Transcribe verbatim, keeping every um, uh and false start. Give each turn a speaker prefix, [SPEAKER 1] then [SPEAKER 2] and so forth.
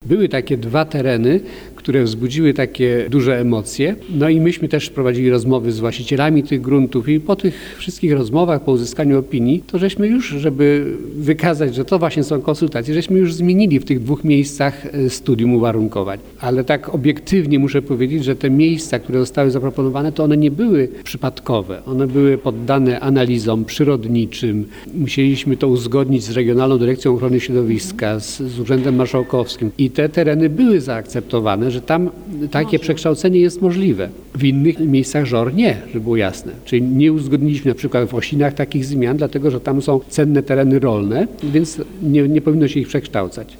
[SPEAKER 1] Były takie dwa tereny, które wzbudziły takie duże emocje. No i myśmy też prowadzili rozmowy z właścicielami tych gruntów i po tych wszystkich rozmowach, po uzyskaniu opinii, to żeśmy już, żeby wykazać, że to właśnie są konsultacje, żeśmy już zmienili w tych dwóch miejscach studium uwarunkowań. Ale tak obiektywnie muszę powiedzieć, że te miejsca, które zostały zaproponowane, to one nie były przypadkowe. One były poddane analizom przyrodniczym. Musieliśmy to uzgodnić z Regionalną Dyrekcją Ochrony Środowiska, z, z Urzędem Marszałkowskim i te tereny były zaakceptowane, że tam takie przekształcenie jest możliwe. W innych miejscach żor nie, żeby było jasne. Czyli nie uzgodniliśmy na przykład w Osinach takich zmian, dlatego że tam są cenne tereny rolne, więc nie, nie powinno się ich przekształcać.